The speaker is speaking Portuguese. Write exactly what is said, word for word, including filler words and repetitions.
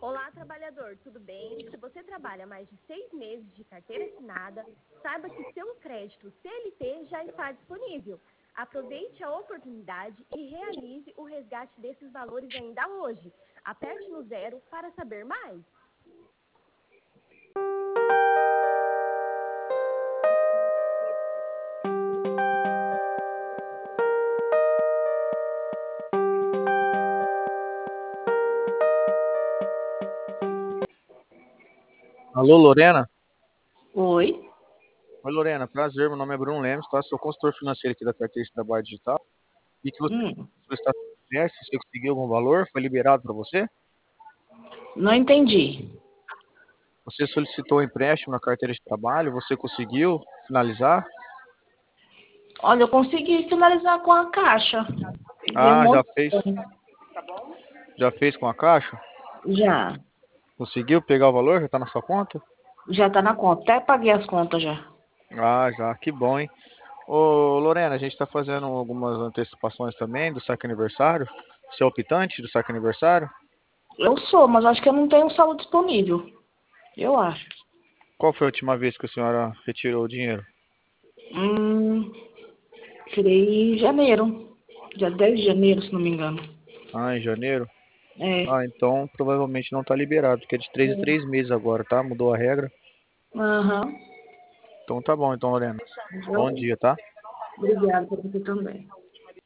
Olá, trabalhador, tudo bem? Se você trabalha mais de seis meses de carteira assinada, saiba que seu crédito C L T já está disponível. Aproveite a oportunidade e realize o resgate desses valores ainda hoje. Aperte no zero para saber mais. Alô, Lorena? Oi? Oi, Lorena, prazer, meu nome é Bruno Lemos, tá? Sou consultor financeiro aqui da Carteira de Trabalho Digital. E que você Hum, está se você conseguiu algum valor, foi liberado para você? não entendi. Você solicitou um empréstimo na carteira de trabalho, você conseguiu finalizar? Olha, eu consegui finalizar com a Caixa. Ah, Demorou. já fez, já fez com a Caixa? Já. Conseguiu pegar o valor? Já está na sua conta? Já tá na conta. Até paguei as contas já. Ah, já, que bom, hein? Ô, Lorena, a gente está fazendo algumas antecipações também do saque aniversário. Você é optante do saque aniversário? Eu sou, mas acho que eu não tenho saldo disponível. Eu acho. Qual foi a última vez que a senhora retirou o dinheiro? Hum, tirei em janeiro. Dia dez de janeiro, se não me engano. Ah, em janeiro? É. Ah, então provavelmente não tá liberado, porque é de três em três meses agora, tá? Mudou a regra. Aham. Então tá bom, então, Lorena. Bom Eu- dia, tá? Obrigada por você também.